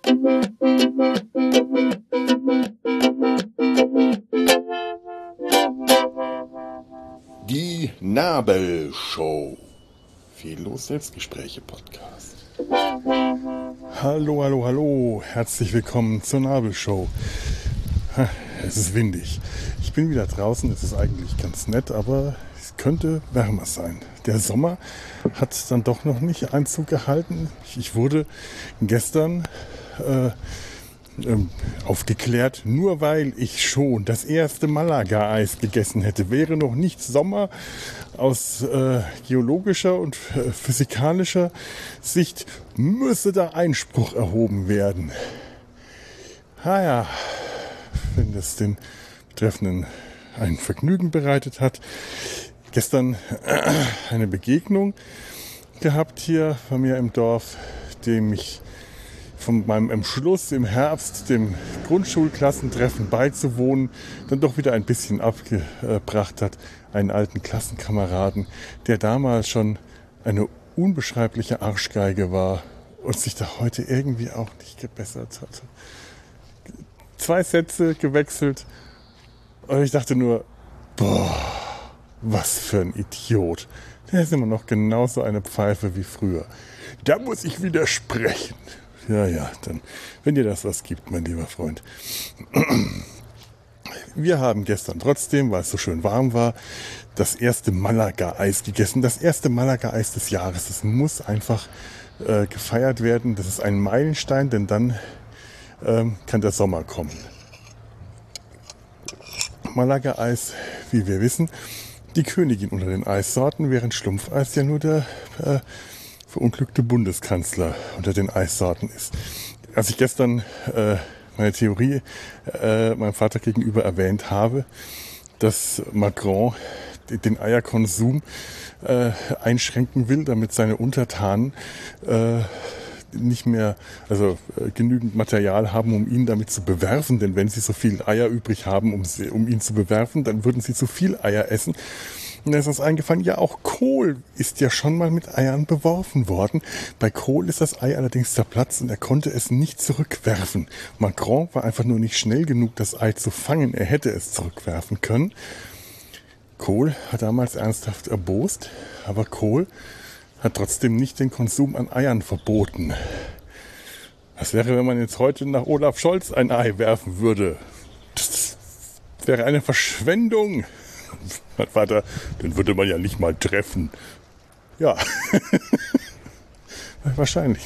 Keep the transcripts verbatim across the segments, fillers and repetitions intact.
Die Nabelshow. Fehllos Selbstgespräche Podcast. Hallo, hallo, hallo. Herzlich willkommen zur Nabelshow. Es ist windig. Ich bin wieder draußen. Es ist eigentlich ganz nett, aber es könnte wärmer sein. Der Sommer hat dann doch noch nicht Einzug gehalten. Ich wurde gestern äh, ähm, aufgeklärt, nur weil ich schon das erste Malaga-Eis gegessen hätte, wäre noch nicht Sommer. Aus äh, geologischer und äh, physikalischer Sicht müsse da Einspruch erhoben werden. Ah ja, wenn das den Betreffenden ein Vergnügen bereitet hat. Gestern äh, eine Begegnung gehabt hier bei mir im Dorf, dem ich von meinem Entschluss im Herbst dem Grundschulklassentreffen beizuwohnen dann doch wieder ein bisschen abgebracht hat. Einen alten Klassenkameraden, der damals schon eine unbeschreibliche Arschgeige war und sich da heute irgendwie auch nicht gebessert hat. Zwei Sätze gewechselt und ich dachte nur, boah, was für ein Idiot. Der ist immer noch genauso eine Pfeife wie früher. Da muss ich widersprechen. Ja, ja, dann, wenn dir das was gibt, mein lieber Freund. Wir haben gestern trotzdem, weil es so schön warm war, das erste Malaga-Eis gegessen. Das erste Malaga-Eis des Jahres. Das muss einfach äh, gefeiert werden. Das ist ein Meilenstein, denn dann ähm, kann der Sommer kommen. Malaga-Eis, wie wir wissen, die Königin unter den Eissorten, während Schlumpfeis ja nur der äh, verunglückte Bundeskanzler unter den Eissorten ist. Als ich gestern äh, meine Theorie äh, meinem Vater gegenüber erwähnt habe, dass Macron den Eierkonsum äh, einschränken will, damit seine Untertanen äh, nicht mehr, also äh, genügend Material haben, um ihn damit zu bewerfen. Denn wenn sie so viel Eier übrig haben, um, sie, um ihn zu bewerfen, dann würden sie zu viel Eier essen. Und da ist uns eingefallen, ja, auch Kohl ist ja schon mal mit Eiern beworfen worden. Bei Kohl ist das Ei allerdings zerplatzt und er konnte es nicht zurückwerfen. Macron war einfach nur nicht schnell genug, das Ei zu fangen. Er hätte es zurückwerfen können. Kohl hat damals ernsthaft erbost, aber Kohl hat trotzdem nicht den Konsum an Eiern verboten. Was wäre, wenn man jetzt heute nach Olaf Scholz ein Ei werfen würde? Das wäre eine Verschwendung. Mein Vater, den würde man ja nicht mal treffen. Ja, wahrscheinlich.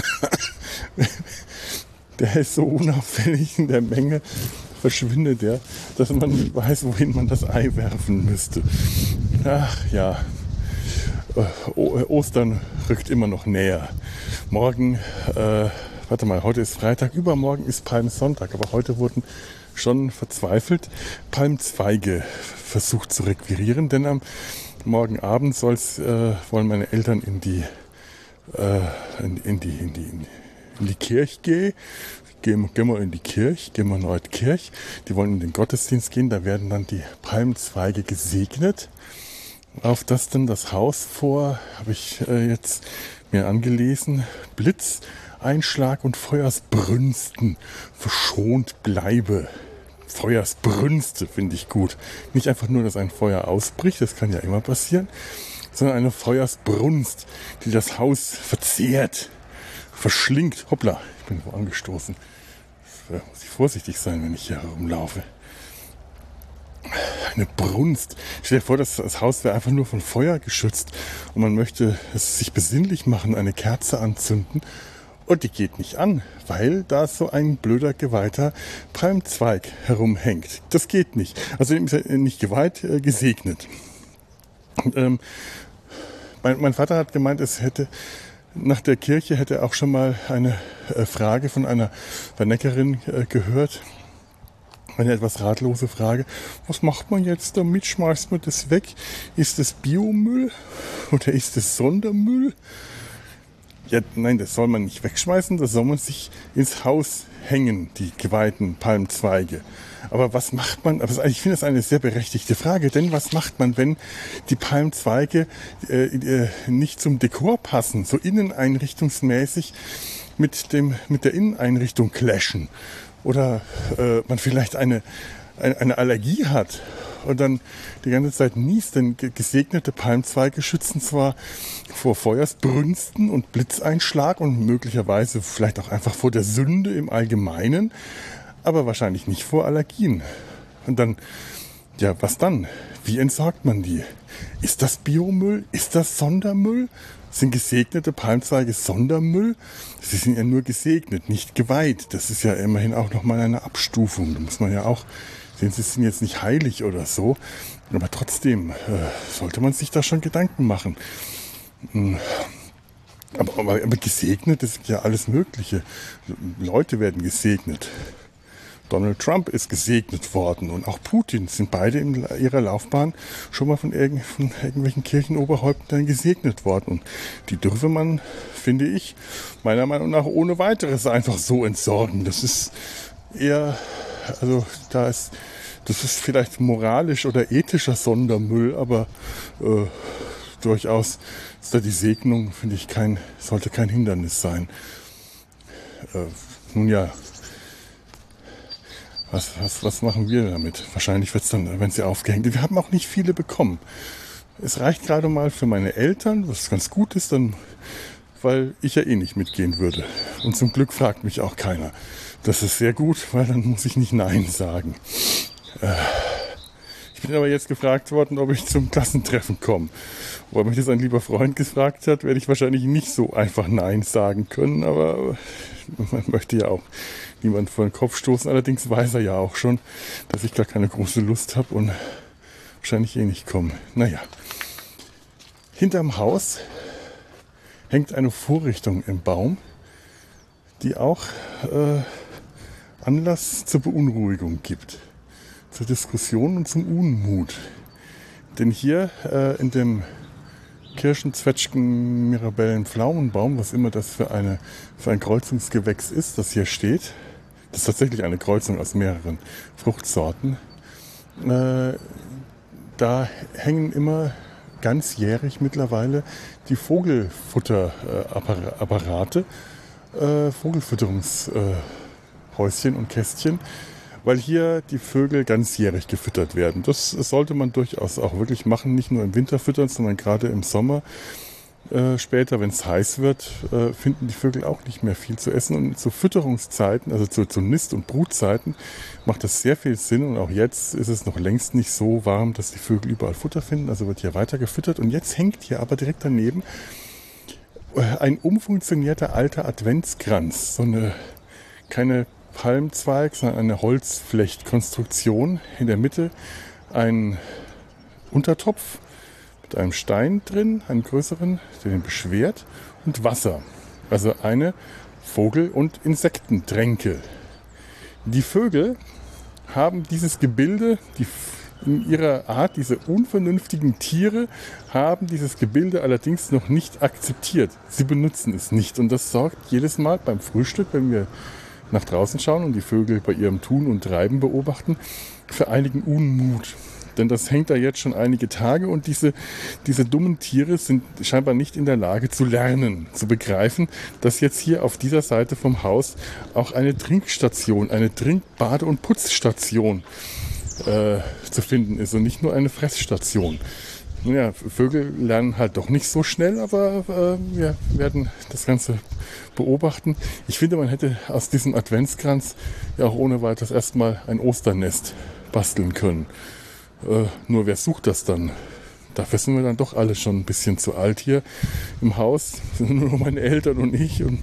Der ist so unauffällig in der Menge, verschwindet der, dass man nicht weiß, wohin man das Ei werfen müsste. Ach ja, o- Ostern rückt immer noch näher. Morgen, äh, warte mal, heute ist Freitag, übermorgen ist Palmsonntag, aber heute wurden schon verzweifelt Palmzweige versucht zu requirieren, denn am morgen Abend soll's, äh, wollen meine Eltern in die, äh, in, in die, in die, in die Kirche gehen. Gehen, gehen wir in die Kirche, gehen wir in die Kirche. Die wollen in den Gottesdienst gehen, da werden dann die Palmzweige gesegnet. Auf das dann das Haus vor, habe ich äh, jetzt mir angelesen, Blitzeinschlag und Feuersbrünsten verschont bleibe. Feuersbrünste finde ich gut. Nicht einfach nur, dass ein Feuer ausbricht, das kann ja immer passieren, sondern eine Feuersbrunst, die das Haus verzehrt, verschlingt. Hoppla, ich bin wo angestoßen. Da muss ich vorsichtig sein, wenn ich hier herumlaufe. Eine Brunst. Stell dir vor, das, das Haus wäre einfach nur von Feuer geschützt und man möchte es sich besinnlich machen, eine Kerze anzünden. Und die geht nicht an, weil da so ein blöder, geweihter Palmzweig herumhängt. Das geht nicht. Also nicht geweiht, äh, gesegnet. Und, ähm, mein, mein Vater hat gemeint, es hätte nach der Kirche hätte er auch schon mal eine äh, Frage von einer Verneckerin äh, gehört. Eine etwas ratlose Frage. Was macht man jetzt damit? Schmeißt man das weg? Ist das Biomüll oder ist das Sondermüll? Ja, nein, das soll man nicht wegschmeißen, das soll man sich ins Haus hängen, die geweihten Palmzweige. Aber was macht man, aber ich finde das eine sehr berechtigte Frage, denn was macht man, wenn die Palmzweige äh, äh, nicht zum Dekor passen, so inneneinrichtungsmäßig mit, dem, mit der Inneneinrichtung clashen oder äh, man vielleicht eine, eine, eine Allergie hat und dann die ganze Zeit niest, denn gesegnete Palmzweige schützen zwar vor Feuersbrünsten und Blitzeinschlag und möglicherweise vielleicht auch einfach vor der Sünde im Allgemeinen, aber wahrscheinlich nicht vor Allergien. Und dann, ja, was dann? Wie entsorgt man die? Ist das Biomüll? Ist das Sondermüll? Sind gesegnete Palmzweige Sondermüll? Sie sind ja nur gesegnet, nicht geweiht. Das ist ja immerhin auch nochmal eine Abstufung. Da muss man ja auch sehen, sie sind jetzt nicht heilig oder so. Aber trotzdem äh, sollte man sich da schon Gedanken machen. Aber, aber, aber gesegnet, das ist ja alles Mögliche. Leute werden gesegnet. Donald Trump ist gesegnet worden und auch Putin sind beide in ihrer Laufbahn schon mal von, irgend, von irgendwelchen Kirchenoberhäuptern gesegnet worden. Und die dürfe man, finde ich, meiner Meinung nach ohne weiteres einfach so entsorgen. Das ist eher, also da ist, das ist vielleicht moralisch oder ethischer Sondermüll, aber äh, durchaus ist da die Segnung, finde ich, kein, sollte kein Hindernis sein. Äh, nun ja, Was, was, was machen wir damit? Wahrscheinlich wird es dann, wenn sie aufgehängt. Wir haben auch nicht viele bekommen. Es reicht gerade mal für meine Eltern, was ganz gut ist, dann, weil ich ja eh nicht mitgehen würde. Und zum Glück fragt mich auch keiner. Das ist sehr gut, weil dann muss ich nicht Nein sagen. Äh, ich bin aber jetzt gefragt worden, ob ich zum Klassentreffen komme. Weil mich das ein lieber Freund gefragt hat, werde ich wahrscheinlich nicht so einfach Nein sagen können, aber man möchte ja auch niemand vor den Kopf stoßen. Allerdings weiß er ja auch schon, dass ich gar keine große Lust habe und wahrscheinlich eh nicht komme. Naja, hinterm Haus hängt eine Vorrichtung im Baum, die auch äh, Anlass zur Beunruhigung gibt, zur Diskussion und zum Unmut. Denn hier äh, in dem Kirschen, Zwetschgen, Mirabellen, Pflaumenbaum, was immer das für, eine, für ein Kreuzungsgewächs ist, das hier steht, das ist tatsächlich eine Kreuzung aus mehreren Fruchtsorten, äh, da hängen immer ganzjährig mittlerweile die Vogelfutterapparate, äh, Vogelfütterungshäuschen und Kästchen, weil hier die Vögel ganzjährig gefüttert werden. Das sollte man durchaus auch wirklich machen, nicht nur im Winter füttern, sondern gerade im Sommer. Äh, später, wenn es heiß wird, äh, finden die Vögel auch nicht mehr viel zu essen. Und zu Fütterungszeiten, also zu, zu Nist- und Brutzeiten, macht das sehr viel Sinn. Und auch jetzt ist es noch längst nicht so warm, dass die Vögel überall Futter finden. Also wird hier weiter gefüttert. Und jetzt hängt hier aber direkt daneben ein umfunktionierter alter Adventskranz. So eine, keine Palmzweig, sondern eine Holzflechtkonstruktion. In der Mitte ein Untertopf mit einem Stein drin, einen größeren, der den beschwert, und Wasser. Also eine Vogel- und Insektentränke. Die Vögel haben dieses Gebilde, die in ihrer Art, diese unvernünftigen Tiere, haben dieses Gebilde allerdings noch nicht akzeptiert. Sie benutzen es nicht. Und das sorgt jedes Mal beim Frühstück, wenn wir nach draußen schauen und die Vögel bei ihrem Tun und Treiben beobachten, für einigen Unmut. Denn das hängt da jetzt schon einige Tage und diese, diese dummen Tiere sind scheinbar nicht in der Lage zu lernen, zu begreifen, dass jetzt hier auf dieser Seite vom Haus auch eine Trinkstation, eine Trink-, Bade- und Putzstation äh, zu finden ist und nicht nur eine Fressstation. Ja, Vögel lernen halt doch nicht so schnell, aber äh, wir werden das Ganze beobachten. Ich finde, man hätte aus diesem Adventskranz ja auch ohne weiteres erstmal ein Osternest basteln können. Äh, nur wer sucht das dann? Dafür sind wir dann doch alle schon ein bisschen zu alt hier im Haus. Sind nur noch meine Eltern und ich. Und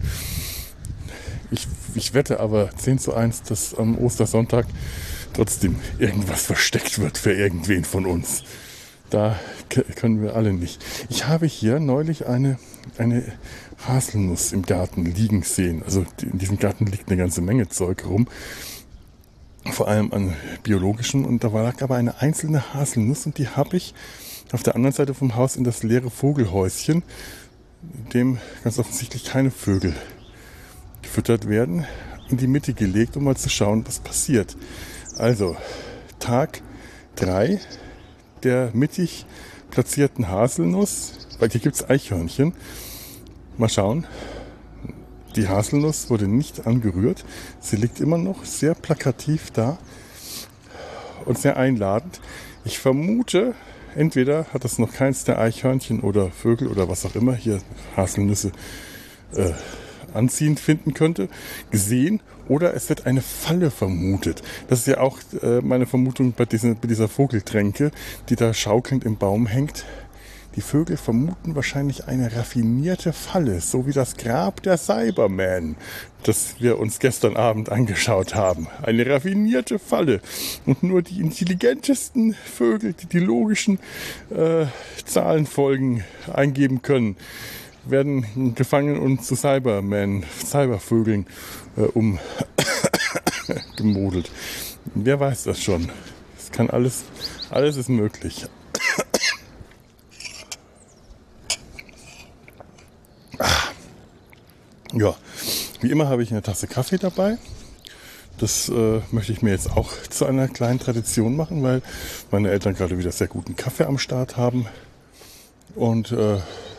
ich, ich wette aber zehn zu eins, dass am Ostersonntag trotzdem irgendwas versteckt wird für irgendwen von uns. Da können wir alle nicht. Ich habe hier neulich eine, eine Haselnuss im Garten liegen sehen. Also in diesem Garten liegt eine ganze Menge Zeug rum. Vor allem an biologischem. Und da lag aber eine einzelne Haselnuss und die habe ich auf der anderen Seite vom Haus in das leere Vogelhäuschen, in dem ganz offensichtlich keine Vögel gefüttert werden, in die Mitte gelegt, um mal zu schauen, was passiert. Also Tag drei der mittig platzierten Haselnuss, weil hier gibt es Eichhörnchen. Mal schauen. Die Haselnuss wurde nicht angerührt. Sie liegt immer noch sehr plakativ da und sehr einladend. Ich vermute, entweder hat das noch keins der Eichhörnchen oder Vögel oder was auch immer hier Haselnüsse äh, anziehend finden könnte, gesehen, oder es wird eine Falle vermutet. Das ist ja auch äh, meine Vermutung bei, diesen, bei dieser Vogeltränke, die da schaukelnd im Baum hängt. Die Vögel vermuten wahrscheinlich eine raffinierte Falle, so wie das Grab der Cybermen, das wir uns gestern Abend angeschaut haben. Eine raffinierte Falle. Und nur die intelligentesten Vögel, die die logischen äh, Zahlenfolgen eingeben können, werden gefangen und zu Cybermen, Cybervögeln äh, umgemodelt. Wer weiß das schon? Es kann alles, alles ist möglich. Ja, wie immer habe ich eine Tasse Kaffee dabei. Das äh, möchte ich mir jetzt auch zu einer kleinen Tradition machen, weil meine Eltern gerade wieder sehr guten Kaffee am Start haben. Und äh,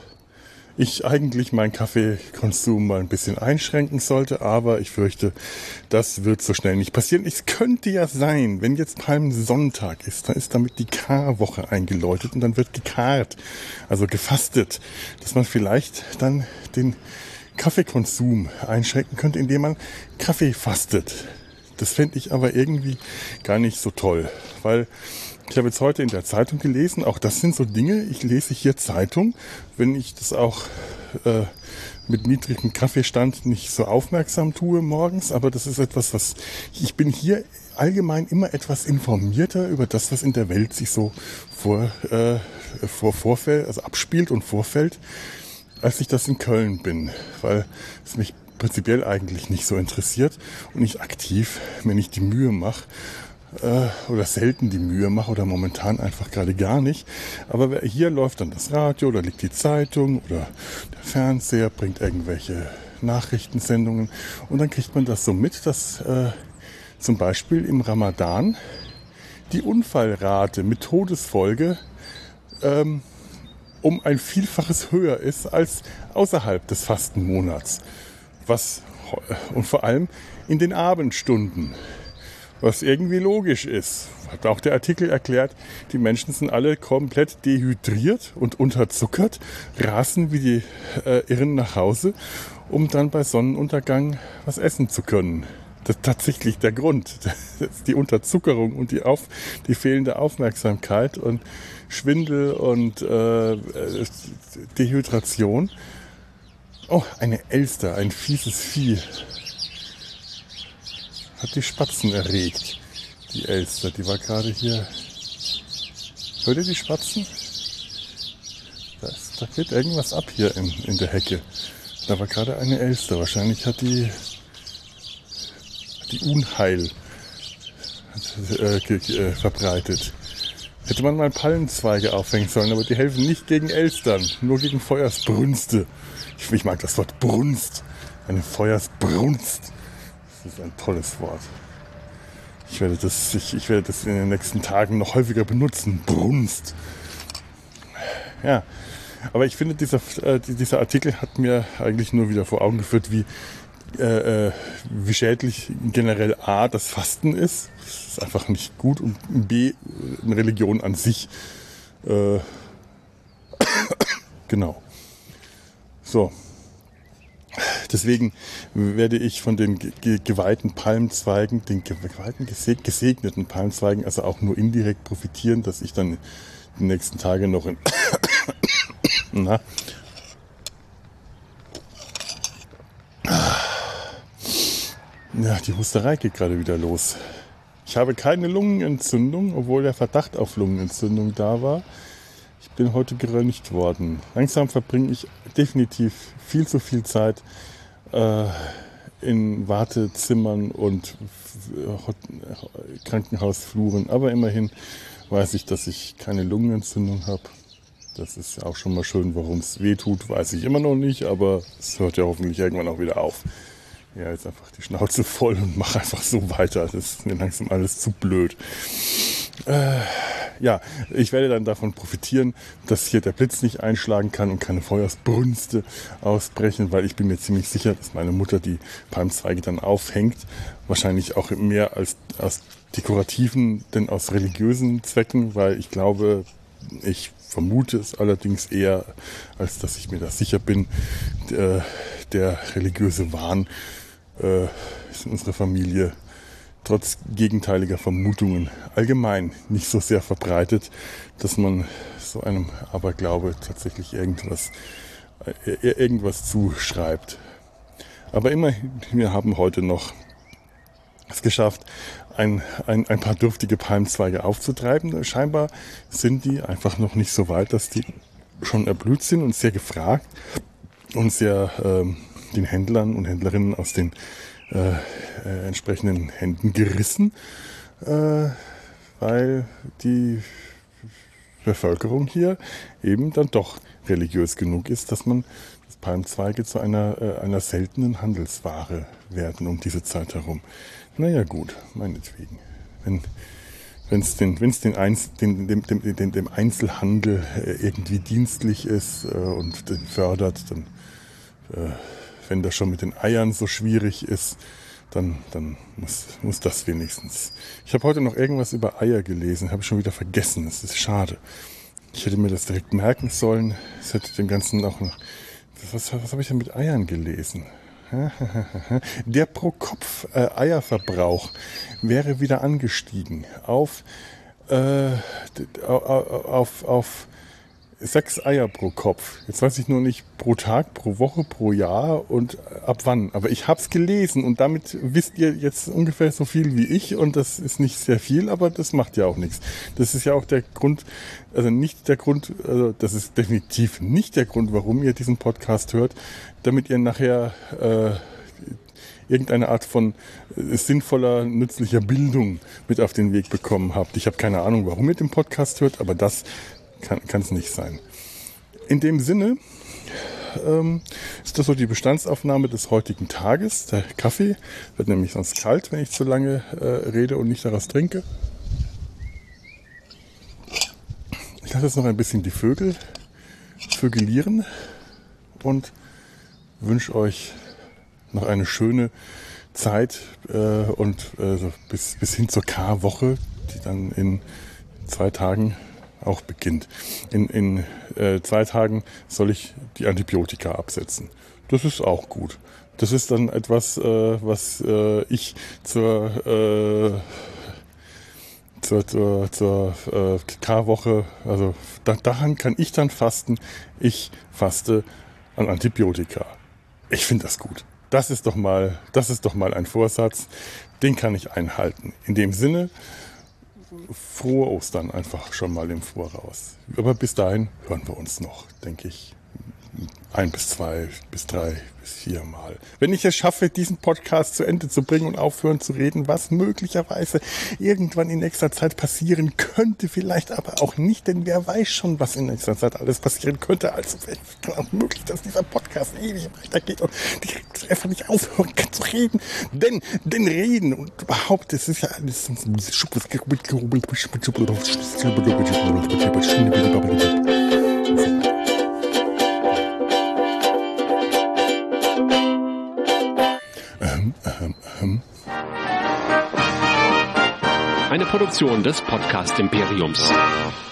ich eigentlich meinen Kaffeekonsum mal ein bisschen einschränken sollte, aber ich fürchte, das wird so schnell nicht passieren. Es könnte ja sein, wenn jetzt Palmsonntag ist, dann ist damit die Karwoche eingeläutet und dann wird gekarrt, also gefastet, dass man vielleicht dann den Kaffeekonsum einschränken könnte, indem man Kaffee fastet. Das fände ich aber irgendwie gar nicht so toll, weil ich habe jetzt heute in der Zeitung gelesen, auch das sind so Dinge, ich lese hier Zeitung, wenn ich das auch äh, mit niedrigem Kaffeestand nicht so aufmerksam tue morgens, aber das ist etwas, was ich bin hier allgemein immer etwas informierter über das, was in der Welt sich so vor, äh, vor vorfällt, also abspielt und vorfällt, als ich das in Köln bin, weil es mich prinzipiell eigentlich nicht so interessiert und ich aktiv mir nicht die Mühe mache äh, oder selten die Mühe mache oder momentan einfach gerade gar nicht. Aber hier läuft dann das Radio oder liegt die Zeitung oder der Fernseher, bringt irgendwelche Nachrichtensendungen und dann kriegt man das so mit, dass äh, zum Beispiel im Ramadan die Unfallrate mit Todesfolge ähm, um ein Vielfaches höher ist als außerhalb des Fastenmonats. Was, und vor allem in den Abendstunden, was irgendwie logisch ist. Hat auch der Artikel erklärt, die Menschen sind alle komplett dehydriert und unterzuckert, rasen wie die äh, Irren nach Hause, um dann bei Sonnenuntergang was essen zu können. Das ist tatsächlich der Grund. Das ist die Unterzuckerung und die, auf, die fehlende Aufmerksamkeit und Schwindel und äh, Dehydration. Oh, eine Elster, ein fieses Vieh. Hat die Spatzen erregt, die Elster. Die war gerade hier. Hört ihr die Spatzen? Da, ist, da geht irgendwas ab hier in, in der Hecke. Da war gerade eine Elster. Wahrscheinlich hat die die Unheil äh, äh, verbreitet. Hätte man mal Palmzweige aufhängen sollen, aber die helfen nicht gegen Elstern, nur gegen Feuersbrünste. Ich, ich mag das Wort Brunst. Eine Feuersbrunst. Das ist ein tolles Wort. Ich werde das, ich, ich werde das in den nächsten Tagen noch häufiger benutzen. Brunst. Ja, aber ich finde, dieser, äh, dieser Artikel hat mir eigentlich nur wieder vor Augen geführt, wie Äh, wie schädlich generell A, das Fasten ist. Das ist einfach nicht gut. Und B, eine Religion an sich. Äh, genau. So. Deswegen werde ich von den ge- geweihten Palmzweigen, den geweihten, geseg- gesegneten Palmzweigen, also auch nur indirekt profitieren, dass ich dann die nächsten Tage noch in na, ja, die Husterei geht gerade wieder los. Ich habe keine Lungenentzündung, obwohl der Verdacht auf Lungenentzündung da war. Ich bin heute geröntgt worden. Langsam verbringe ich definitiv viel zu viel Zeit äh, in Wartezimmern und Krankenhausfluren. Aber immerhin weiß ich, dass ich keine Lungenentzündung habe. Das ist ja auch schon mal schön. Warum es weh tut, weiß ich immer noch nicht. Aber es hört ja hoffentlich irgendwann auch wieder auf. Ja, jetzt einfach die Schnauze voll und mach einfach so weiter. Das ist mir langsam alles zu blöd. Äh, ja, ich werde dann davon profitieren, dass hier der Blitz nicht einschlagen kann und keine Feuersbrünste ausbrechen, weil ich bin mir ziemlich sicher, dass meine Mutter die Palmzweige dann aufhängt. Wahrscheinlich auch mehr als aus dekorativen, denn aus religiösen Zwecken, weil ich glaube, ich vermute es allerdings eher, als dass ich mir da sicher bin, der, der religiöse Wahn äh, ist in unserer Familie trotz gegenteiliger Vermutungen allgemein nicht so sehr verbreitet, dass man so einem Aberglaube tatsächlich irgendwas, äh, irgendwas zuschreibt. Aber immerhin, wir haben heute noch es geschafft, ein, ein, ein paar dürftige Palmzweige aufzutreiben. Scheinbar sind die einfach noch nicht so weit, dass die schon erblüht sind und sehr gefragt und sehr ähm, den Händlern und Händlerinnen aus den äh, äh, entsprechenden Händen gerissen, äh, weil die Bevölkerung hier eben dann doch religiös genug ist, dass man dass Palmzweige zu einer, äh, einer seltenen Handelsware werden um diese Zeit herum. Naja gut, meinetwegen. Wenn wenn es den, wenn's den, Einz, den, dem, dem, dem, dem Einzelhandel irgendwie dienstlich ist äh, und den fördert, dann äh, wenn das schon mit den Eiern so schwierig ist, dann, dann muss, muss das wenigstens. Ich habe heute noch irgendwas über Eier gelesen, habe ich schon wieder vergessen. Das ist schade. Ich hätte mir das direkt merken sollen. Es hätte dem Ganzen auch noch. Was, was habe ich denn mit Eiern gelesen? Der Pro-Kopf-Eierverbrauch wäre wieder angestiegen auf, äh, auf, auf sechs Eier pro Kopf. Jetzt weiß ich nur nicht pro Tag, pro Woche, pro Jahr und ab wann. Aber ich habe es gelesen und damit wisst ihr jetzt ungefähr so viel wie ich und das ist nicht sehr viel, aber das macht ja auch nichts. Das ist ja auch der Grund, also nicht der Grund, also das ist definitiv nicht der Grund, warum ihr diesen Podcast hört, damit ihr nachher äh, irgendeine Art von äh, sinnvoller, nützlicher Bildung mit auf den Weg bekommen habt. Ich habe keine Ahnung, warum ihr den Podcast hört, aber das kann es nicht sein. In dem Sinne ähm, ist das so die Bestandsaufnahme des heutigen Tages. Der Kaffee wird nämlich sonst kalt, wenn ich zu lange äh, rede und nicht daraus trinke. Ich lasse jetzt noch ein bisschen die Vögel vögelieren und wünsche euch noch eine schöne Zeit äh, und äh, so bis, bis hin zur Karwoche, die dann in zwei Tagen auch beginnt. In, in äh, zwei Tagen soll ich die Antibiotika absetzen. Das ist auch gut. Das ist dann etwas, äh, was äh, ich zur, äh, zur, zur, zur äh, Karwoche, also da, daran kann ich dann fasten. Ich faste an Antibiotika. Ich finde das gut. Das ist doch mal, das ist doch mal ein Vorsatz. Den kann ich einhalten. In dem Sinne, frohe Ostern einfach schon mal im Voraus. Aber bis dahin hören wir uns noch, denke ich, ein bis zwei, bis drei, bis vier Mal. Wenn ich es schaffe, diesen Podcast zu Ende zu bringen und aufhören zu reden, was möglicherweise irgendwann in nächster Zeit passieren könnte, vielleicht aber auch nicht, denn wer weiß schon, was in nächster Zeit alles passieren könnte. Also es ist auch möglich, dass dieser Podcast ewig weitergeht und ich einfach nicht aufhören kann zu reden. Denn, denn reden und überhaupt, es ist ja alles Eine Produktion des Podcast Imperiums.